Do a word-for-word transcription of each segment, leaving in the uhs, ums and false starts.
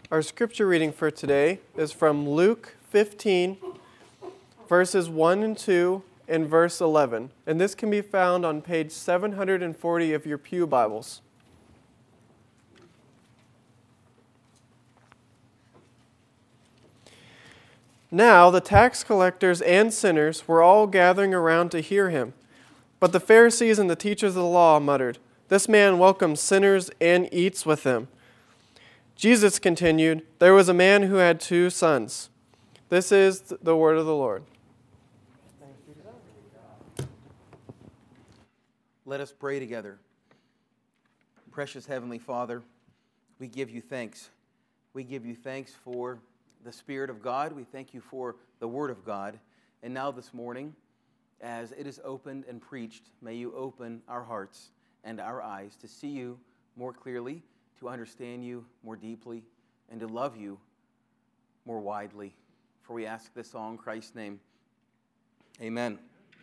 Our scripture reading for today is from Luke fifteen, verses one and two, and verse eleven. And this can be found on page seven hundred forty of your Pew Bibles. Now the tax collectors and sinners were all gathering around to hear him. But the Pharisees and the teachers of the law muttered, "This man welcomes sinners and eats with them." Jesus continued, "There was a man who had two sons." This is the word of the Lord. Let us pray together. Precious Heavenly Father, we give you thanks. We give you thanks for the Spirit of God. We thank you for the Word of God. And now this morning, as it is opened and preached, may you open our hearts and our eyes to see you more clearly, to understand you more deeply, and to love you more widely. For we ask this all in Christ's name. Amen.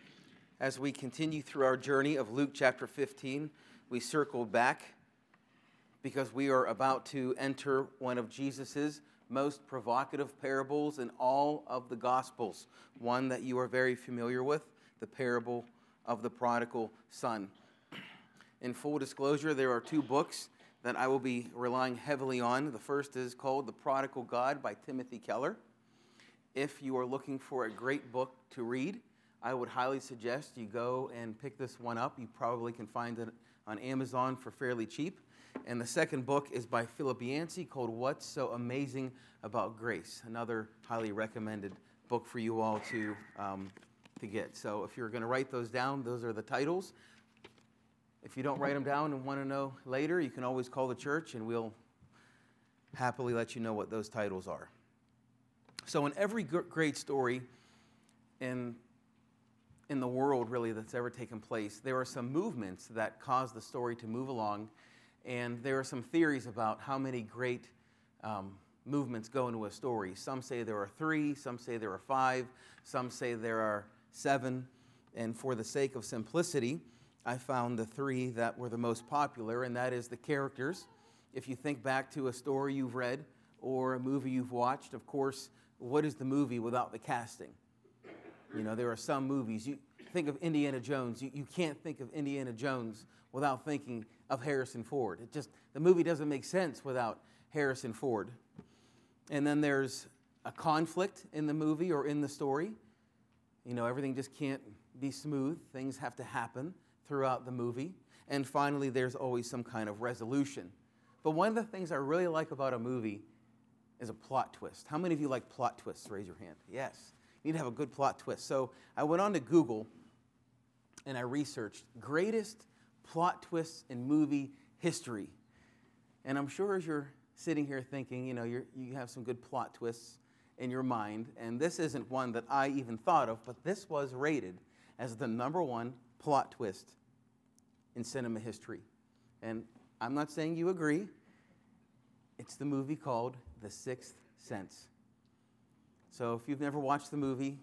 As we continue through our journey of Luke chapter fifteen, we circled back because we are about to enter one of Jesus's most provocative parables in all of the Gospels, one that you are very familiar with, the parable of the prodigal son. In full disclosure, there are two books that I will be relying heavily on. The first is called The Prodigal God by Timothy Keller. If you are looking for a great book to read, I would highly suggest you go and pick this one up. You probably can find it on Amazon for fairly cheap. And the second book is by Philip Yancey called What's So Amazing About Grace, another highly recommended book for you all to, um, to get. So if you're going to write those down, those are the titles. If you don't write them down and want to know later, you can always call the church and we'll happily let you know what those titles are. So in every great story in in the world, really, that's ever taken place, there are some movements that cause the story to move along, and there are some theories about how many great um, movements go into a story. Some say there are three, some say there are five, some say there are seven, and for the sake of simplicity, I found the three that were the most popular, and that is the characters. If you think back to a story you've read or a movie you've watched, of course, what is the movie without the casting? You know, there are some movies. You think of Indiana Jones. You, you can't think of Indiana Jones without thinking of Harrison Ford. It just, the movie doesn't make sense without Harrison Ford. And then there's a conflict in the movie or in the story. You know, everything just can't be smooth. Things have to happen throughout the movie. And finally, there's always some kind of resolution. But one of the things I really like about a movie is a plot twist. How many of you like plot twists? Raise your hand. Yes. You need to have a good plot twist. So I went on to Google and I researched greatest plot twists in movie history. And I'm sure as you're sitting here thinking, you know, you're, you have some good plot twists in your mind. And this isn't one that I even thought of, but this was rated as the number one plot twist in cinema history. And I'm not saying you agree. It's the movie called The Sixth Sense. So if you've never watched the movie,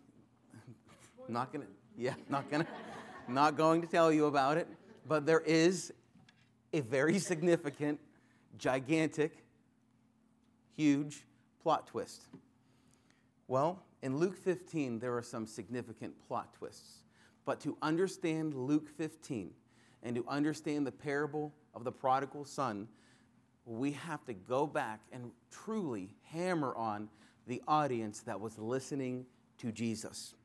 not gonna, yeah, not gonna, not going to tell you about it. But there is a very significant, gigantic, huge plot twist. Well, in Luke fifteen, there are some significant plot twists. But to understand Luke fifteen and to understand the parable of the prodigal son, we have to go back and truly hammer on the audience that was listening to Jesus.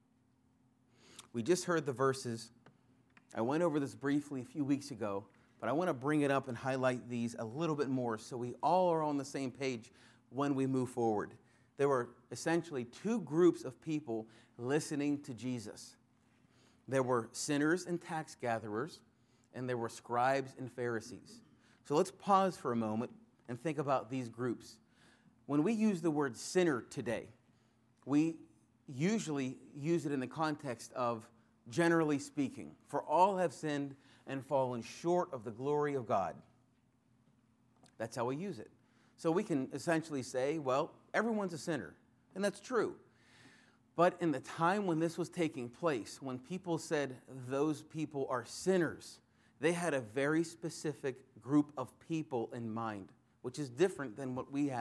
We just heard the verses. I went over this briefly a few weeks ago, but I want to bring it up and highlight these a little bit more so we all are on the same page when we move forward. There were essentially two groups of people listening to Jesus. There were sinners and tax gatherers, and there were scribes and Pharisees. So let's pause for a moment and think about these groups. When we use the word sinner today, we usually use it in the context of generally speaking, for all have sinned and fallen short of the glory of God. That's how we use it. So we can essentially say, well, everyone's a sinner, and that's true. But in the time when this was taking place, when people said those people are sinners, they had a very specific group of people in mind, which is different than what we have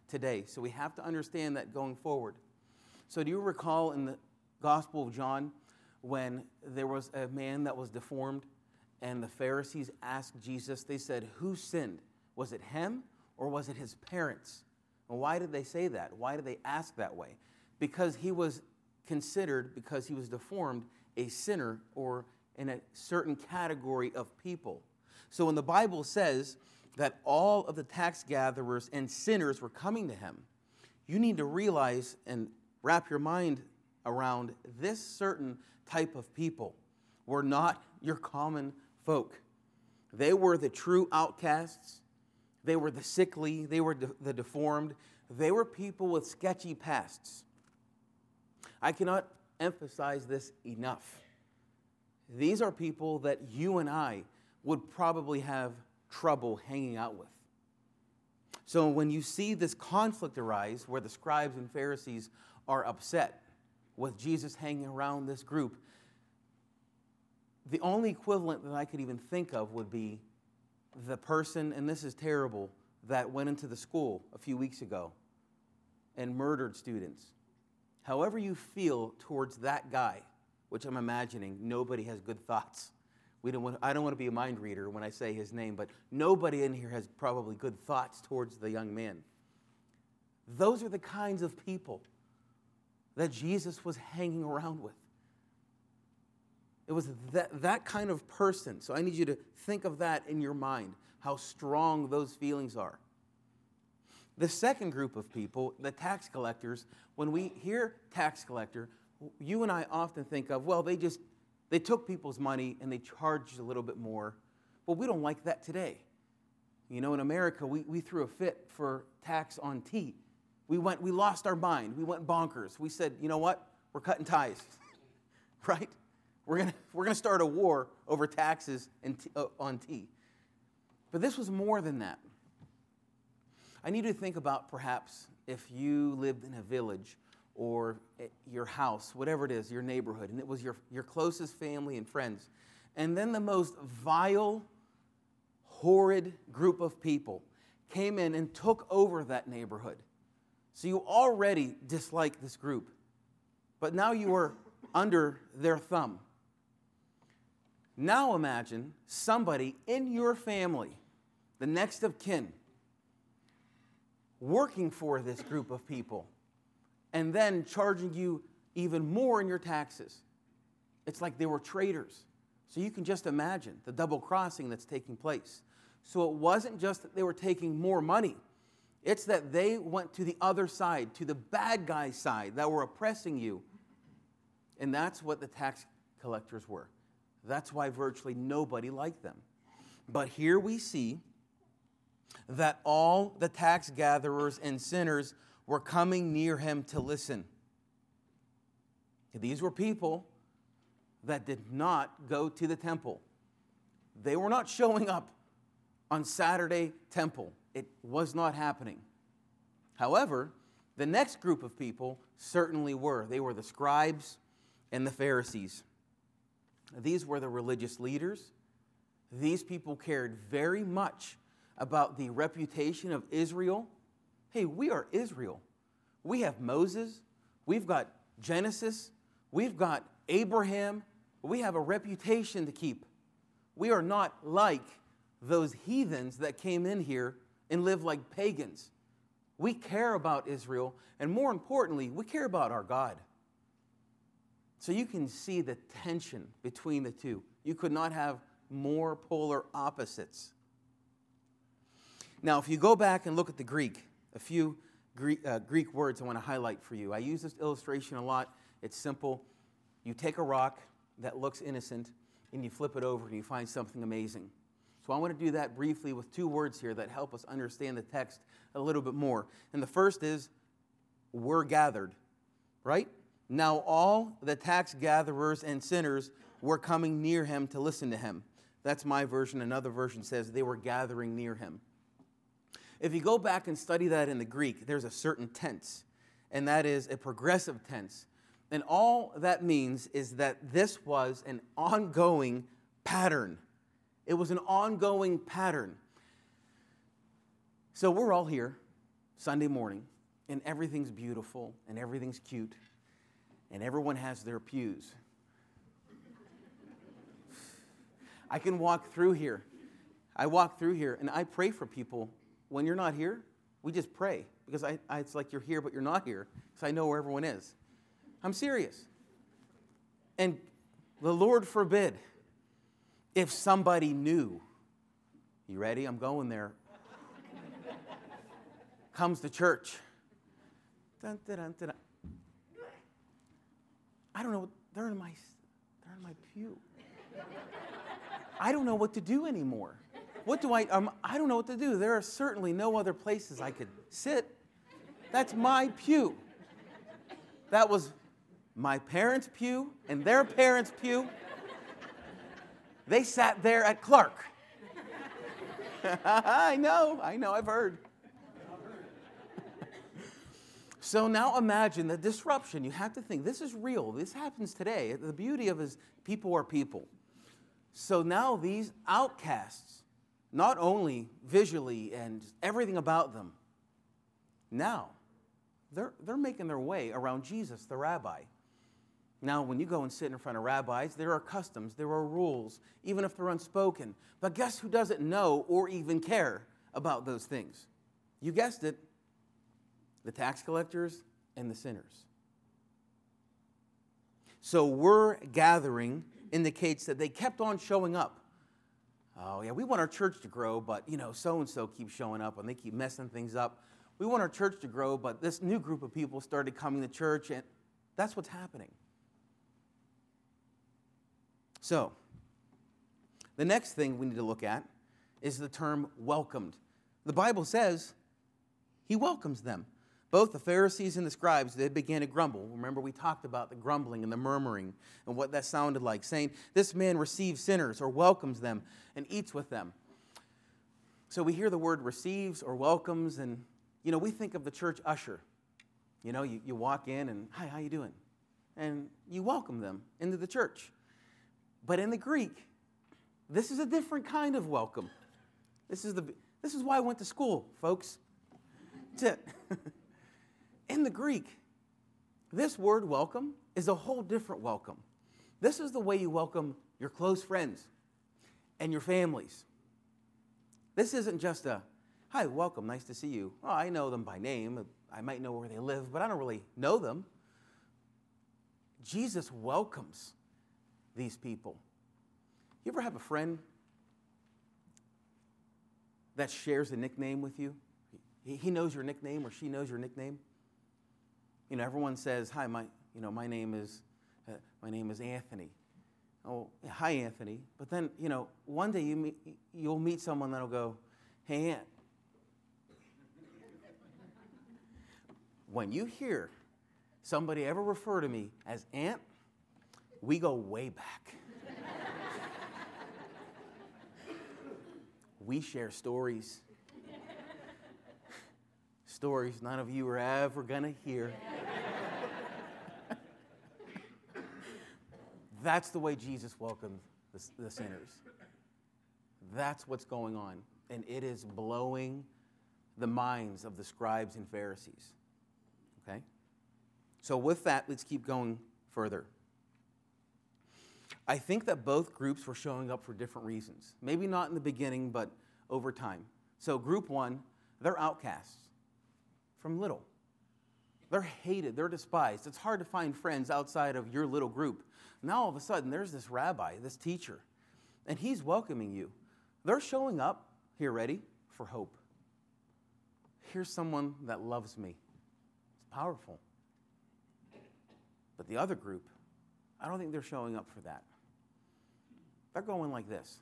today. So we have to understand that going forward. So do you recall in the Gospel of John when there was a man that was deformed and the Pharisees asked Jesus, they said, who sinned? Was it him or was it his parents? And why did they say that? Why did they ask that way? Because he was considered, because he was deformed, a sinner or in a certain category of people. So when the Bible says that all of the tax gatherers and sinners were coming to him, you need to realize and wrap your mind around this certain type of people were not your common folk. They were the true outcasts. They were the sickly. They were de- the deformed. They were people with sketchy pasts. I cannot emphasize this enough. These are people that you and I would probably have trouble hanging out with. So when you see this conflict arise where the scribes and Pharisees are upset with Jesus hanging around this group, the only equivalent that I could even think of would be the person, and this is terrible, that went into the school a few weeks ago and murdered students. However you feel towards that guy, which I'm imagining nobody has good thoughts. We don't want, I don't want to be a mind reader when I say his name, but nobody in here has probably good thoughts towards the young man. Those are the kinds of people that Jesus was hanging around with. It was that, that kind of person. So I need you to think of that in your mind, how strong those feelings are. The second group of people, the tax collectors, when we hear tax collector, you and I often think of, well, they just, they took people's money and they charged a little bit more. Well, we don't like that today. You know, in America, we, we threw a fit for tax on tea. We went, we lost our mind. We went bonkers. We said, you know what? We're cutting ties, right? We're gonna we're gonna start a war over taxes and t- uh, on tea. But this was more than that. I need you to think about perhaps if you lived in a village or your house, whatever it is, your neighborhood, and it was your, your closest family and friends, and then the most vile, horrid group of people came in and took over that neighborhood. So you already dislike this group, but now you are under their thumb. Now imagine somebody in your family, the next of kin, working for this group of people and then charging you even more in your taxes. It's like they were traitors. So you can just imagine the double crossing that's taking place. So it wasn't just that they were taking more money. It's that they went to the other side, to the bad guy side that were oppressing you. And that's what the tax collectors were. That's why virtually nobody liked them. But here we see that all the tax gatherers and sinners were coming near him to listen. These were people that did not go to the temple. They were not showing up on Saturday temple. It was not happening. However, the next group of people certainly were. They were the scribes and the Pharisees. These were the religious leaders. These people cared very much about the reputation of Israel. Hey, we are Israel. We have Moses. We've got Genesis. We've got Abraham. We have a reputation to keep. We are not like those heathens that came in here and live like pagans. We care about Israel, and more importantly, we care about our God. So you can see the tension between the two. You could not have more polar opposites. Now, if you go back and look at the Greek, a few Greek, uh, Greek words I want to highlight for you. I use this illustration a lot. It's simple. You take a rock that looks innocent, and you flip it over, and you find something amazing. So I want to do that briefly with two words here that help us understand the text a little bit more. And the first is, we're gathered, right? Now all the tax gatherers and sinners were coming near him to listen to him. That's my version. Another version says they were gathering near him. If you go back and study that in the Greek, there's a certain tense, and that is a progressive tense. And all that means is that this was an ongoing pattern. It was an ongoing pattern. So we're all here. Sunday morning, and everything's beautiful, and everything's cute, and everyone has their pews. I can walk through here. I walk through here, and I pray for people. When you're not here, we just pray, because I, I, it's like you're here, but you're not here, because I know where everyone is. I'm serious. And the Lord forbid, if somebody knew, you ready? I'm going there. Comes to church. Dun, dun, dun, dun, dun. I don't know. They're in my, they're in my pew. I don't know what to do anymore. What do I? Um, I don't know what to do. There are certainly no other places I could sit. That's my pew. That was my parents' pew and their parents' pew. They sat there at Clark. I know, I know, I've heard. So now imagine the disruption. You have to think, this is real. This happens today. The beauty of it is people are people. So now these outcasts, not only visually and everything about them, now they're, they're making their way around Jesus, the rabbi. Now, when you go and sit in front of rabbis, there are customs, there are rules, even if they're unspoken. But guess who doesn't know or even care about those things? You guessed it, the tax collectors and the sinners. So we're gathering indicates that they kept on showing up. Oh, yeah, we want our church to grow, but, you know, so-and-so keeps showing up and they keep messing things up. We want our church to grow, but this new group of people started coming to church, and that's what's happening. So, the next thing we need to look at is the term welcomed. The Bible says he welcomes them. Both the Pharisees and the scribes, they began to grumble. Remember, we talked about the grumbling and the murmuring and what that sounded like, saying, this man receives sinners or welcomes them and eats with them. So we hear the word receives or welcomes, and, you know, we think of the church usher. You know, you, you walk in and, hi, how you doing? And you welcome them into the church. But in the Greek, this is a different kind of welcome. This is the this is why I went to school, folks. That's it. In the Greek, this word welcome is a whole different welcome. This is the way you welcome your close friends and your families. This isn't just a, hi, welcome, nice to see you. Oh, I know them by name. I might know where they live, but I don't really know them. Jesus welcomes these people. You ever have a friend that shares a nickname with you? He, he knows your nickname or she knows your nickname. You know, everyone says, "Hi, my you know my name is uh, my name is Anthony." Oh, yeah, hi, Anthony. But then you know, one day you meet, you'll meet someone that'll go, "Hey, Aunt." When you hear somebody ever refer to me as Aunt, we go way back. We share stories. Stories none of you are ever going to hear. That's the way Jesus welcomed the, the sinners. That's what's going on. And it is blowing the minds of the scribes and Pharisees. Okay? So with that, let's keep going further. I think that both groups were showing up for different reasons. Maybe not in the beginning, but over time. So group one, they're outcasts from little. They're hated. They're despised. It's hard to find friends outside of your little group. Now all of a sudden, there's this rabbi, this teacher, and he's welcoming you. They're showing up, here, ready, for hope. Here's someone that loves me. It's powerful. But the other group, I don't think they're showing up for that. They're going like this.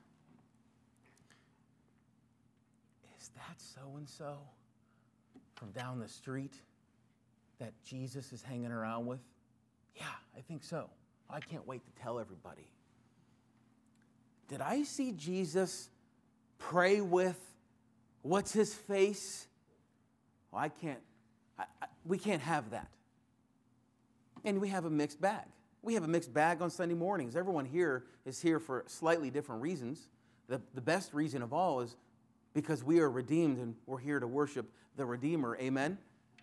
Is that so-and-so from down the street that Jesus is hanging around with? Yeah, I think so. I can't wait to tell everybody. Did I see Jesus pray with, what's his face? Well, I can't, I, I, we can't have that. And we have a mixed bag. We have a mixed bag on Sunday mornings. Everyone here is here for slightly different reasons. The, the best reason of all is because we are redeemed and we're here to worship the Redeemer. Amen?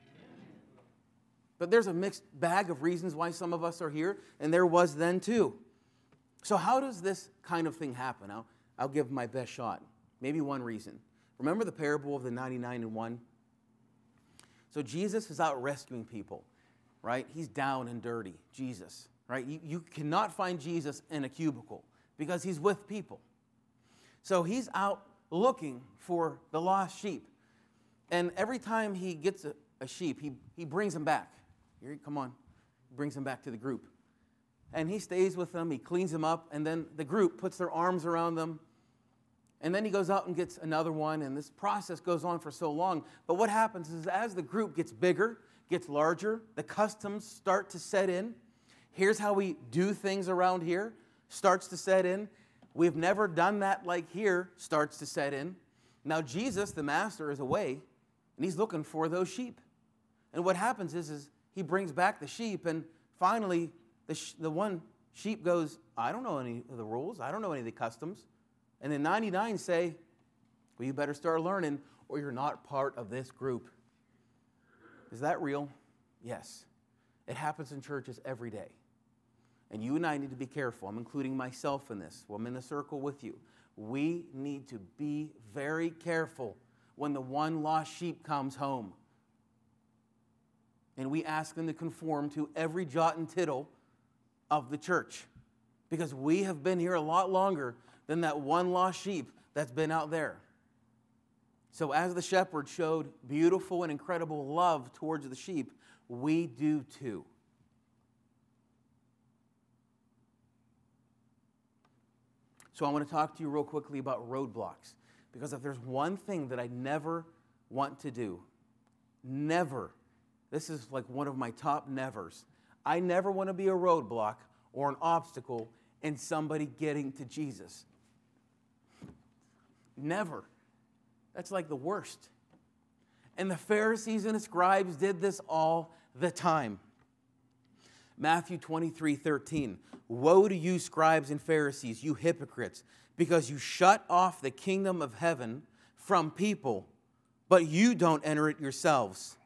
But there's a mixed bag of reasons why some of us are here, and there was then too. So how does this kind of thing happen? I'll, I'll give my best shot. Maybe one reason. Remember the parable of the ninety-nine and one? So Jesus is out rescuing people, right? He's down and dirty, Jesus, right? You, you cannot find Jesus in a cubicle because he's with people. So he's out looking for the lost sheep. And every time he gets a, a sheep, he, he brings them back. Here, come on. He brings them back to the group. And he stays with them, he cleans them up, and then the group puts their arms around them. And then he goes out and gets another one, and this process goes on for so long. But what happens is as the group gets bigger, gets larger, the customs start to set in. Here's how we do things around here, starts to set in. We've never done that like here, starts to set in. Now Jesus, the master, is away, and he's looking for those sheep. And what happens is, is he brings back the sheep, and finally the, sh- the one sheep goes, I don't know any of the rules, I don't know any of the customs. And then ninety-nine say, well, you better start learning or you're not part of this group. Is that real? Yes. It happens in churches every day. And you and I need to be careful. I'm including myself in this. Well, I'm in the circle with you. We need to be very careful when the one lost sheep comes home. And we ask them to conform to every jot and tittle of the church. Because we have been here a lot longer than that one lost sheep that's been out there. So as the shepherd showed beautiful and incredible love towards the sheep, we do too. So I want to talk to you real quickly about roadblocks. Because if there's one thing that I never want to do, never, this is like one of my top nevers, I never want to be a roadblock or an obstacle in somebody getting to Jesus. Never. That's like the worst. And the Pharisees and the scribes did this all the time. Matthew twenty-three thirteen. Woe to you, scribes and Pharisees, you hypocrites, because you shut off the kingdom of heaven from people, but you don't enter it yourselves.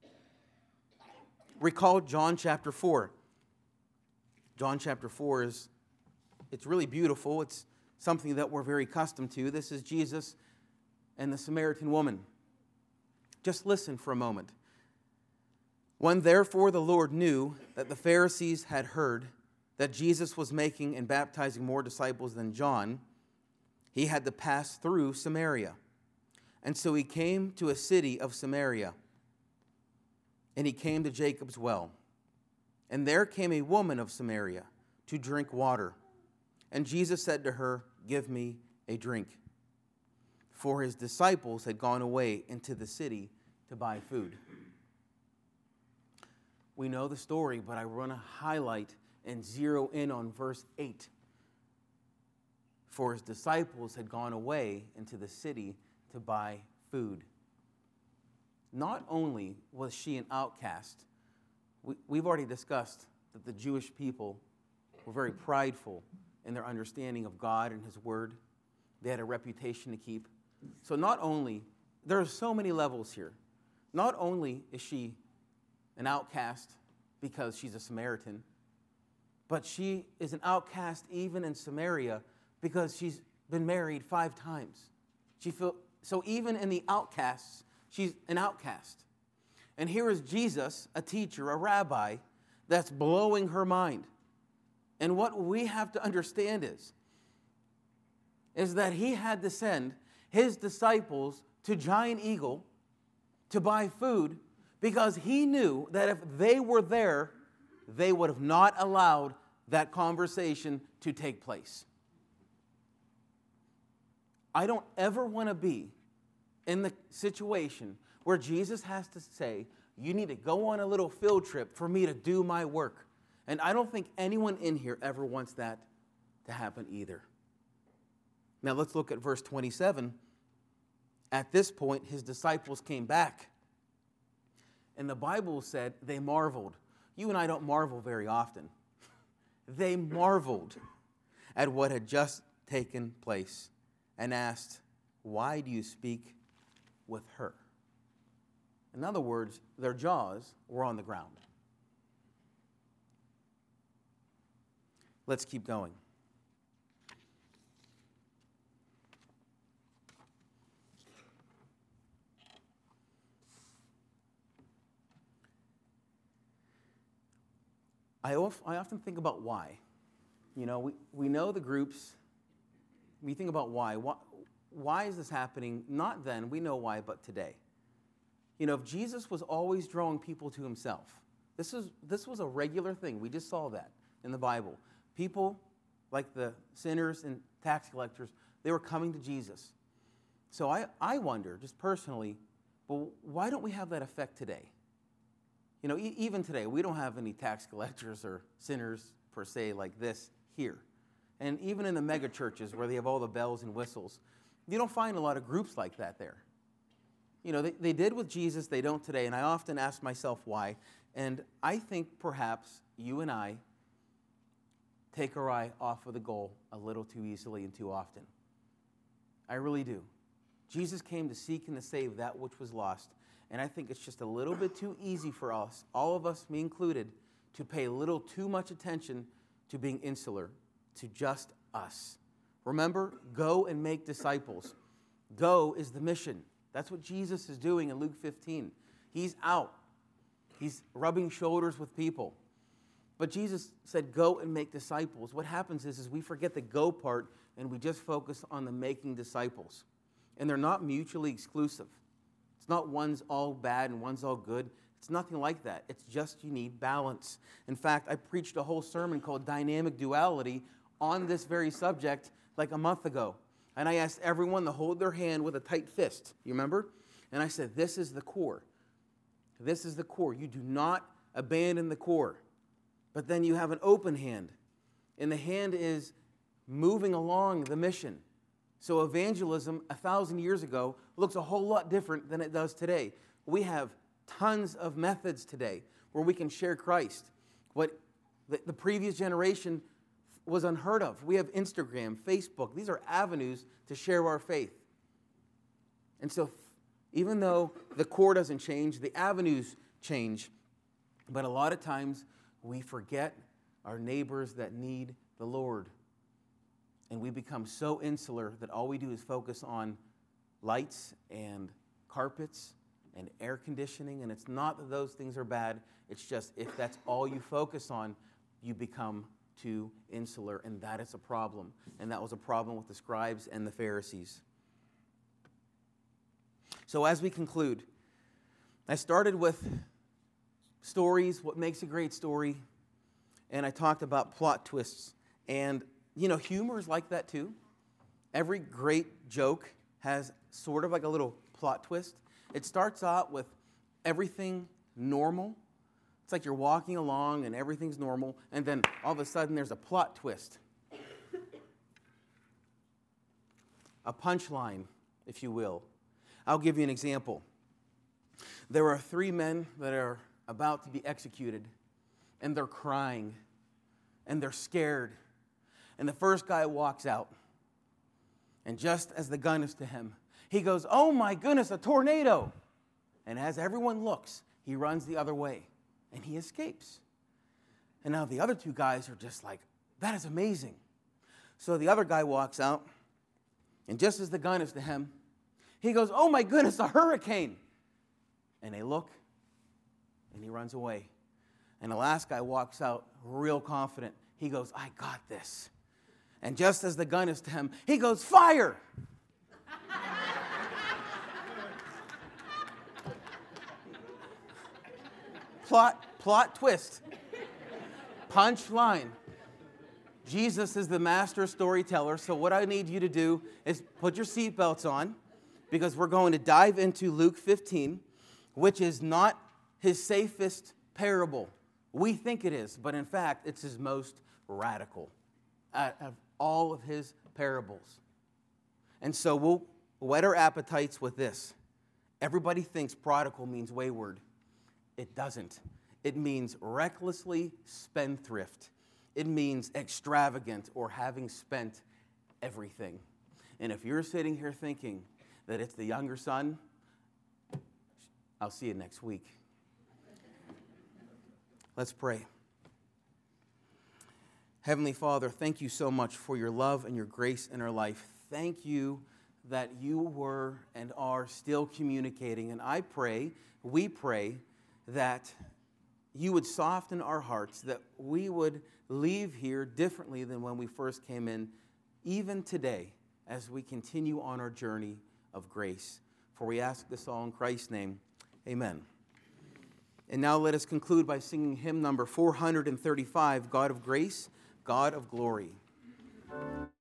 Recall John chapter four. John chapter four is, it's really beautiful. It's something that we're very accustomed to. This is Jesus and the Samaritan woman. Just listen for a moment. When therefore the Lord knew that the Pharisees had heard that Jesus was making and baptizing more disciples than John, he had to pass through Samaria. And so he came to a city of Samaria, and he came to Jacob's well. And there came a woman of Samaria to drink water. And Jesus said to her, give me a drink. For his disciples had gone away into the city to buy food. We know the story, but I want to highlight and zero in on verse eight. For his disciples had gone away into the city to buy food. Not only was she an outcast, we, we've already discussed that the Jewish people were very prideful in their understanding of God and his word. They had a reputation to keep. So not only, there are so many levels here. Not only is she an outcast because she's a Samaritan, but she is an outcast even in Samaria because she's been married five times. She feel, so even in the outcasts, she's an outcast. And here is Jesus, a teacher, a rabbi, that's blowing her mind. And what we have to understand is, is that he had to send his disciples to Giant Eagle to buy food because he knew that if they were there, they would have not allowed that conversation to take place. I don't ever want to be in the situation where Jesus has to say, you need to go on a little field trip for me to do my work. And I don't think anyone in here ever wants that to happen either. Now let's look at verse twenty-seven. At this point, his disciples came back. And the Bible said they marveled. You and I don't marvel very often. They marveled at what had just taken place and asked, why do you speak with her? In other words, their jaws were on the ground. Let's keep going. I often think about why. You know, we, we know the groups. We think about why. why. Why is this happening? Not then, we know why, but today. You know, if Jesus was always drawing people to himself, this is this was a regular thing. We just saw that in the Bible. People, like the sinners and tax collectors, they were coming to Jesus. So I, I wonder, just personally, well, why don't we have that effect today? You know, e- even today, we don't have any tax collectors or sinners, per se, like this here. And even in the mega churches where they have all the bells and whistles, you don't find a lot of groups like that there. You know, they, they did with Jesus, they don't today, and I often ask myself why. And I think perhaps you and I take our eye off of the goal a little too easily and too often. I really do. Jesus came to seek and to save that which was lost. And I think it's just a little bit too easy for us, all of us, me included, to pay a little too much attention to being insular, to just us. Remember, go and make disciples. Go is the mission. That's what Jesus is doing in Luke fifteen. He's out. He's rubbing shoulders with people. But Jesus said, go and make disciples. What happens is, is we forget the go part and we just focus on the making disciples. And they're not mutually exclusive. It's not one's all bad and one's all good. It's nothing like that. It's just you need balance. In fact, I preached a whole sermon called Dynamic Duality on this very subject like a month ago. And I asked everyone to hold their hand with a tight fist. You remember? And I said, this is the core. This is the core. You do not abandon the core. But then you have an open hand. And the hand is moving along the mission. So evangelism a thousand years ago looks a whole lot different than it does today. We have tons of methods today where we can share Christ. What the, the previous generation was unheard of. We have Instagram, Facebook. These are avenues to share our faith. And so even though the core doesn't change, the avenues change. But a lot of times we forget our neighbors that need the Lord. And we become so insular that all we do is focus on lights and carpets and air conditioning. And it's not that those things are bad. It's just if that's all you focus on, you become too insular. And that is a problem. And that was a problem with the scribes and the Pharisees. So as we conclude, I started with stories, what makes a great story. And I talked about plot twists. And you know, humor is like that too. Every great joke has sort of like a little plot twist. It starts out with everything normal. It's like you're walking along and everything's normal, and then all of a sudden there's a plot twist. A punchline, if you will. I'll give you an example. There are three men that are about to be executed, and they're crying, and they're scared. And the first guy walks out. And just as the gun is to him, he goes, oh my goodness, a tornado. And as everyone looks, he runs the other way. And he escapes. And now the other two guys are just like, that is amazing. So the other guy walks out. And just as the gun is to him, he goes, oh my goodness, a hurricane. And they look. And he runs away. And the last guy walks out real confident. He goes, I got this. And just as the gun is to him, he goes, fire! plot, plot twist. Punch line. Jesus is the master storyteller, so what I need you to do is put your seatbelts on, because we're going to dive into Luke fifteen, which is not his safest parable. We think it is, but in fact, it's his most radical out of all of his parables. And so we'll whet our appetites with this. Everybody thinks prodigal means wayward. It doesn't. It means recklessly spendthrift. It means extravagant or having spent everything. And if you're sitting here thinking that it's the younger son, I'll see you next week. Let's pray. Heavenly Father, thank you so much for your love and your grace in our life. Thank you that you were and are still communicating. And I pray, we pray, that you would soften our hearts, that we would leave here differently than when we first came in, even today, as we continue on our journey of grace. For we ask this all in Christ's name. Amen. And now let us conclude by singing hymn number four hundred thirty-five, God of Grace, God of Glory.